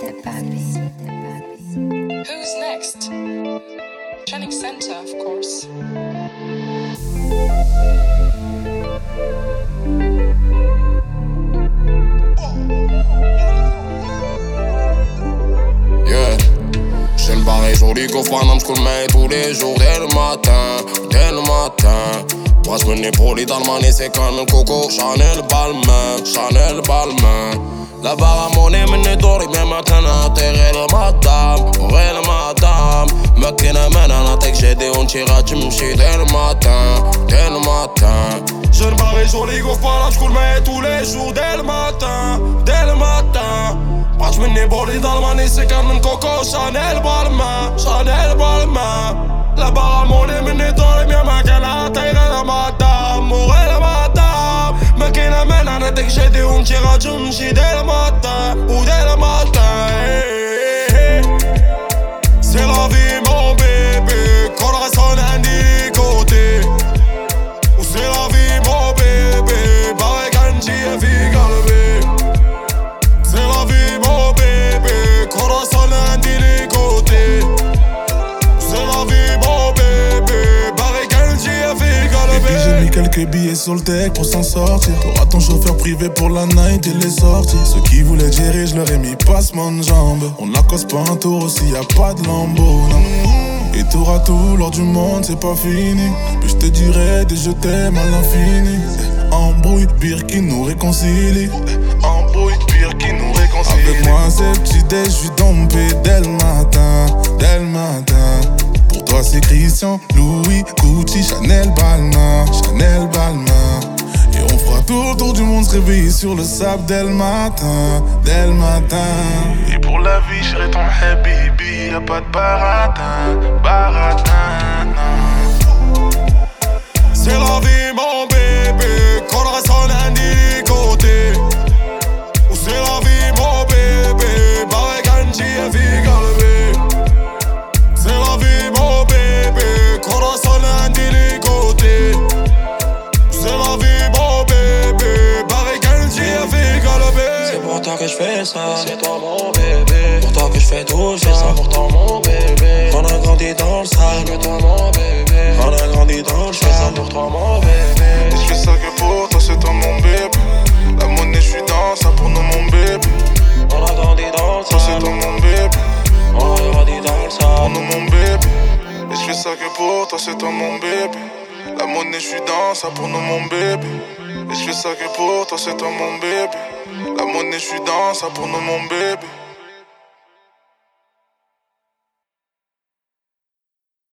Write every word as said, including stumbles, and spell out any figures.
Who's next? Training Center, of course. Yeah. J'ai le barré joli qu'au Paname, j'coule mais tous les jours dès le matin, dès le matin. Passe mon épaule dans le mané, c'est comme un coco. Chanel Balmain, Chanel Balmain. La barre à monnaie, mais n'est doré, mais maintenant, terre le madame, ouais le madame. Me kina mena, tek j'ai des on tira, tu me chies dès le matin, dès le matin. J'ai le barré joli qu'au Paname, j'coule mais tous les jours dès le matin, dès le matin. Passe mon épaule dans le mané, c'est comme un coco. Chanel Balmain, Chanel Balmain. La barre à monnaie, mais n'est doré, mais maintenant, terre le madame, ouais le madame. Me kina mena, tek j'ai des on tira, tu me chies dès le matin, ou dès le matin. Hey, hey, hey. C'est la vie mon bébé, corazon عندي côté. Ou c'est la vie mon bébé, barrek عندي في قلبي. C'est la vie mon bébé, corazon عندي les côtés. C'est la vie mon bébé, barrek عندي في قلبي. Baby, j'ai mis quelques billets sur le tech pour s'en sortir. T'auras ton chauffeur privé pour la night et les sorties. Ceux qui voulaient gérer, je leur ai mis passement de jambes. On n'accose pas un tour s'il y a pas de lambeau, non. Et tour à tout, lors du monde, c'est pas fini. Puis je te dirai des je t'aime à l'infini. Embrouille, pire qui nous réconcilie. Embrouille, pire qui nous réconcilie. Avec moi, c'est petit déj, j'suis tombé dès le matin, dès le matin. Pour toi, c'est Christian, Louis, Gucci, Chanel Balmain, Chanel Balmain. Et on fera tout le tour du monde, se réveiller sur le sable dès le matin, dès le matin. Et pour la vie, j'serai ton habibi, y'a pas de baratin, baratin, non. C'est la vie mon bébé, corazon عندي côté. Ou c'est la vie mon bébé, barrek عندي في قلبي. C'est la vie mon bébé, corazon عندي les côtés. C'est la vie mon bébé, barrek عندي في قلبي. C'est pour toi que je fais ça, c'est toi mon bébé. Pour toi que je fais tout, je fais ça pour toi mon bébé. On a grandi dans le sable, que toi mon bébé. On a grandi dans le sable, je fais ça pour toi mon bébé. Et je fais ça que pour toi, c'est toi mon bébé. La monnaie, je suis dans ça pour nous mon bébé. On a grandi dans le Toi, c'est toi sable, mon bébé. on a grandi dans le Pour sable. nous mon bébé. Et je fais ça que pour toi, c'est toi mon bébé. La monnaie, je suis dans ça pour nous mon bébé. Et je fais ça que pour toi, c'est toi mon bébé. La monnaie, je suis dans ça pour nous mon bébé.